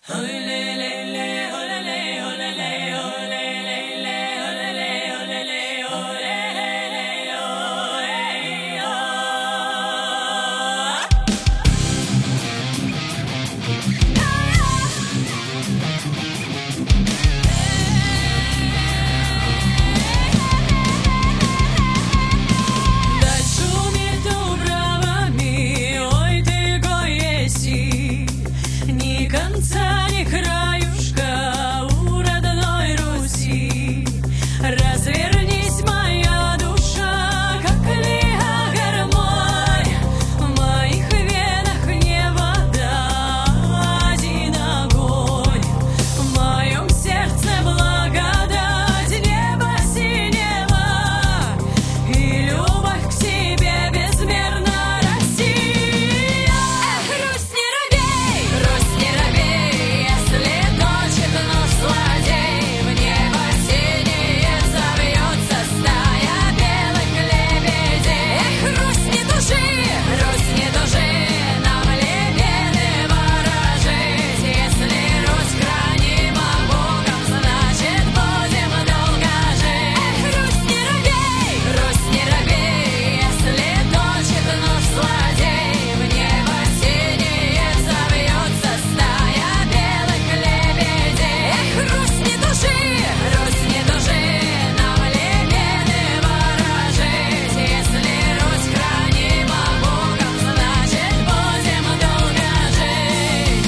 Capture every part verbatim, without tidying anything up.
Конца ни краюшка у родной Руси. Развернись, моя душа, как лига гармонь. В моих венах не вода, один огонь. В моем сердце благодать неба синего и любовь к тебе безмерна, Россия. Эх, Русь, не робей, Русь, не робей, если точит нож злодей, в небо синее завьется стая белых лебедей. Эх, Русь, не тужи, Русь, не тужи, нам лебеды ворожить. Если Русь хранима Богом, значит будем долго жить. Эх, Русь, не робей, Русь, не робей, если точит нож злодей, в небо синее завьется стая белых лебедей. Эх, Русь, не тужи, Русь, не тужи, нам лебеды ворожить. Если Русь хранима Богом, значит будем долго жить.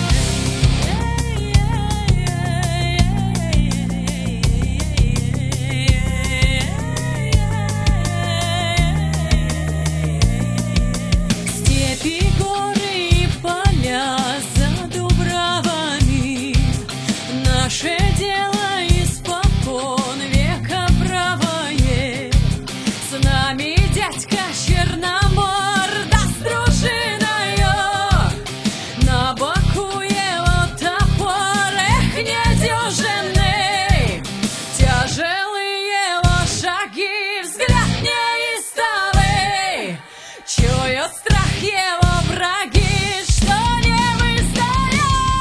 Степи, горы и поля за дубравами, наше дело испокон века правое. С нами дядька Черномор, да с дружиною, на боку его топор. Эх, недюжинный, тяжелые его шаги, взгляд неистовый, чуют страх его враги, что не выстоять.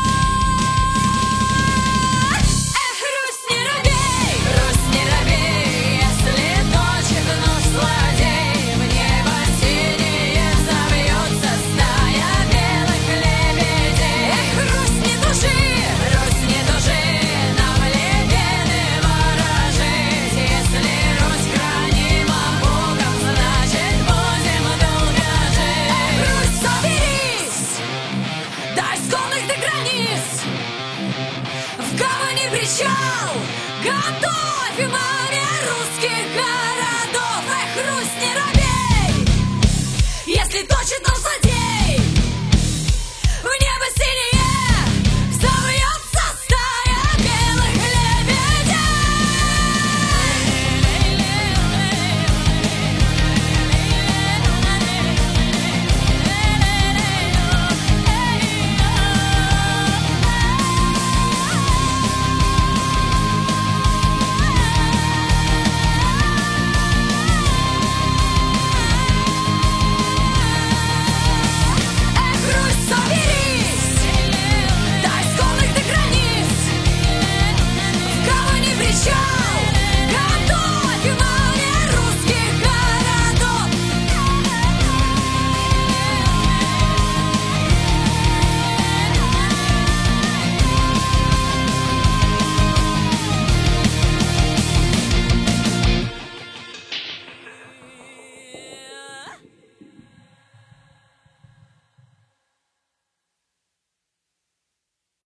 Эх, Русь, не робей, Русь, не робей, если точит нож злодей, в небо синее завьется стая белых лебедей. Эх, Русь, не тужи, Русь, не тужи, нам лебеды ворожить. Если Русь хранима Богом, значит будем долго жить. Эх, Русь, соберись, дай склонных до границ, в гавани причал готовь, маме русских